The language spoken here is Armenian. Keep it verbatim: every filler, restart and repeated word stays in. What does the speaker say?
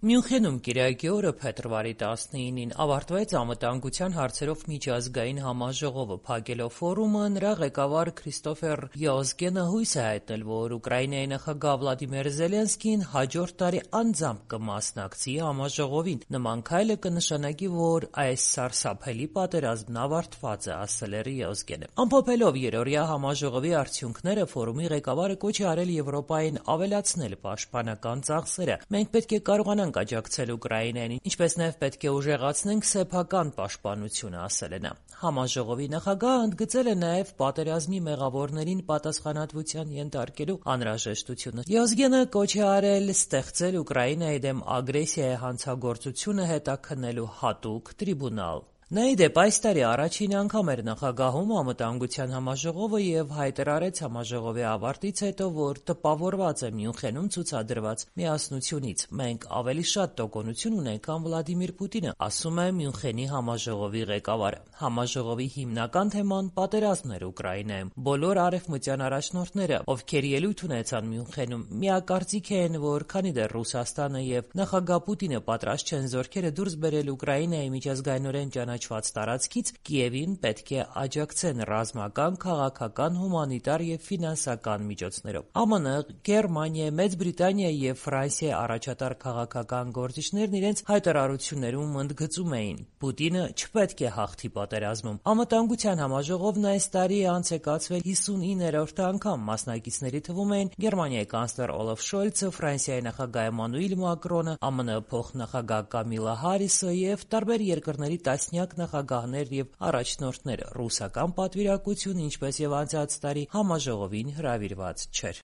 Մյունխենում կիրակի օրը փետրվարի տասնինին ավարտվեց անվտանգության հարցերով միջազգային համաժողովը։ Փակելով ֆորումը, նրա ղեկավար Քրիստոֆեր Յոզգենը հույս է հայտնել, որ Ուկրաինայի նախագահ Վլադիմիր Զելենսկին հաջորդ տարի անձամբ կմասնակցի համաժողովին։ Նման քայլը կնշանակի, որ այս սարսափելի պատերազմն ավարտված է, ասել է Յոզգենը։ Ամփոփելով երրորդյա համաժողովի արդյունքները, ֆորումի ղեկավարը կոչ է արել Եվրոպային ավելացնել պաշտպանական ծախսերը։ Մենք պետք է կարողանանք աջակցել Ուկրաինային, ինչպես նաև պետք է ուժեղացնենք սեփական պաշտպանությունը, ասել է նա։ Համաժողովի նախագահը ընդգծել է նաև պատերազմի մեղավորներին պատասխանատվության ենթարկելու անհրաժեշտությունը։ Յոզգենը կոչ է արել ստեղծել Ուկրաինայի դեմ ագրեսիայի հանցագործությունը հետաքննելու հատուկ տրիբունալ։ Նա, ի դեպ, այս տարի առաջին անգամ էր նախագահում անվտանգության համաժողովը և հայտարարեց համաժողովի ավարտից հետո, որ տպավորված է Մյունխենում ցուցադրված միասնությունից։ Մենք ավելի շատ տոկունություն ունենք, քան Վլադիմիր Պուտինը, ասում է Մյունխենի համաժողովի ղեկավարը։ Համաժողովի հիմնական թեման պատերազմն էր Ուկրաինայում։ Բոլոր արևմտյան առաջնորդները, ովքեր ելույթ ունեցան Մյունխենում, միակարծիք են, որ քանի դեռ Ռուսաստանը և նախագահ Պուտինը պատրաստ չեն զորքերը դուրս բերել Ուկրաինայի միջազգայինորեն ճանաչված տարածքից, Կիևին պետք է աջակցեն ռազմական, քաղաքական, հումանիտար և ֆինանսական միջոցներով։ ԱՄՆ, Գերմանիա, Մեծ Բրիտանիա և Ֆրանսիայի առաջատար քաղաքական գործիչներն իրենց հայտարարություններում ընդգծում էին՝ Պուտինը չպետք է հաղթի պատերազմում։ Անվտանգության համաժողովն այս տարի անց է կացվել հիսունիններորդ անգամ։ Մասնակիցների թվում էին Գերմանիայի կանցլեր Օլաֆ Շոլցը, Ֆրանսիայի նախագահ Էմանուել Մակրոնը, ԱՄՆ փոխնախագահ Կամիլա Հարիսը և տարբեր երկրների տասնյակ նախագահներ և առաջնորդներ։ Ռուսական պատվիրակությունը, ինչպես և անցած տարի, համաժողովին հրավիրված չէր։